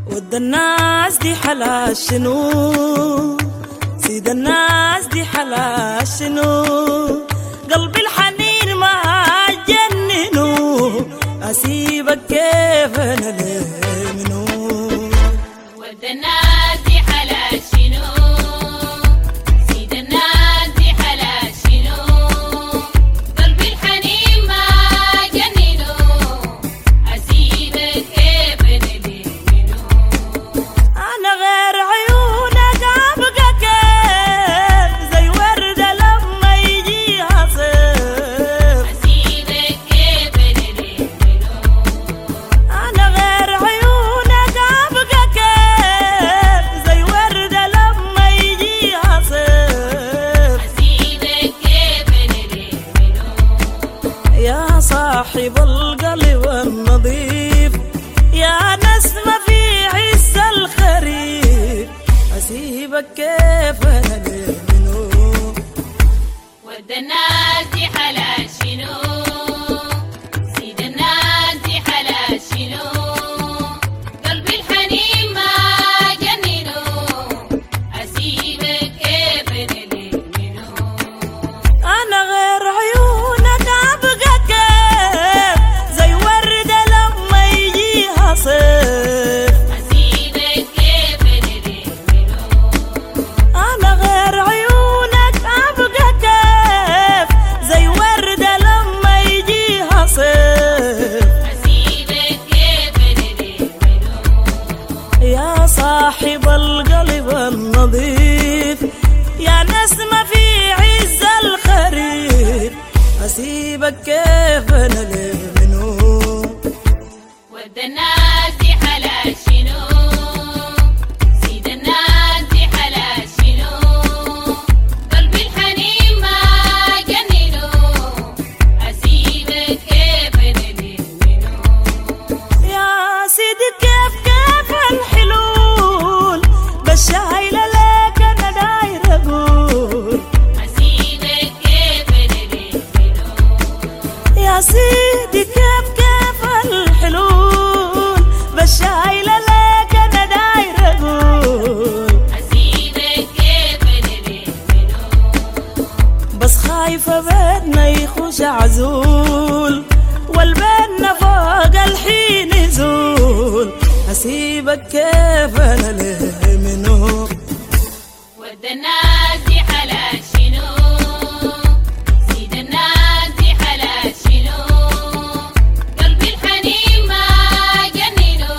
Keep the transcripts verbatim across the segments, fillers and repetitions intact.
ود الناس دي حلا شنو، سيد الناس دي حلا شنو، قلبي الحنين ما جننو، أسيبك كيف أنا ليه منو. ود الناس دي حلا شنو، سيد الناس دي حلا شنو، قلبي الحنين ما جننو، أسيبك كيف أنا ليه منو. أنا غير عيونك أبقى كيف زي وردة لما يجيها صيف، أسيبك كيف أنا ليه منو. أنا غير عيونك أبقى كيف زي وردة لما يجيها صيف، أسيبك كيف أنا ليه منو. يا صاحب القلب النظيف، يا نسمة في عز الخريف، أسيبك كيف أنا ليه منو. ود الناس دي حلا شنو، سيد الناس دي حلا شنو، قلبي الحنين ما جننو، أسيبك كيف أنا ليه منو. أنا غير عيونك أبقى كيف زي وردة لما يجيها صيف، أسيبك كيف أنا ليه منو. أنا غير عيونك أبقى كيف زي وردة لما يجيها صيف، أسيبك كيف أنا ليه منو. يا صاحب القلب النظيف، يا نسمة في عز الخريف، أسيبك كيف أنا ليه منو. ود الناس دي حلا شنو، سيد الناس دي حلا شنو، قلبي الحنين ما جننو، أسيبك كيف أنا ليه منو. يا سيدي كيف كيف الحلول، بالشايلة لك أنا داير أقول، أسيبك كيف أنا ليه منو. يا سيدي كيف كيف الحلول، بالشايلة لك أنا داير أقول، أسيبك كيف أنا ليه منو. بس خايفة بيتنا يخش عزول، والبيتنا فوق الحين يزول، أسيبك كيف أنا ليه منو. ود الناس دي حلا شنو، سيد الناس دي حلا شنو، قلبي الحنين ما جننو،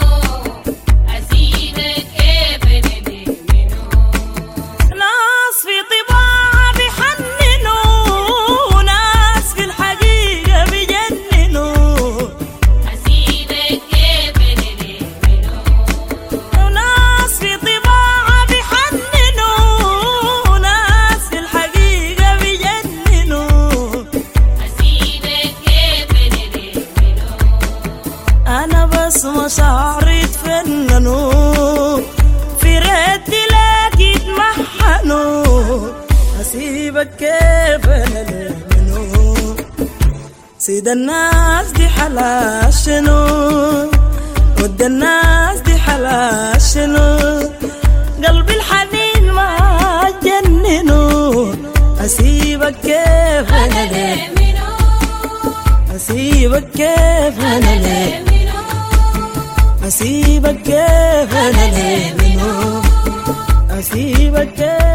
أسيبك كيف أنا ليه منو. ناس في طباعها بيحننوا، ناس في الحقيقة بيجننوا، أسيبك كيف أنا ليه منو. وناس في طباعها بيحننوا، ناس في الحقيقة بيجننوا، أسيبك كيف أنا ليه منو. أنا بس مشاعري تفننوا، في ريتي لقيت محنوا، أسيبك كيف أنا ليه منو. سيد الناس دي حلا شنو، ود الناس دي حلا شنو، قلبي الحنين ما جننو، أسيبك كيف أنا ليه، منو. أسيبك كيف أنا ليه، منو. أسيبك كيف أنا ليه منو، أسيبك كيف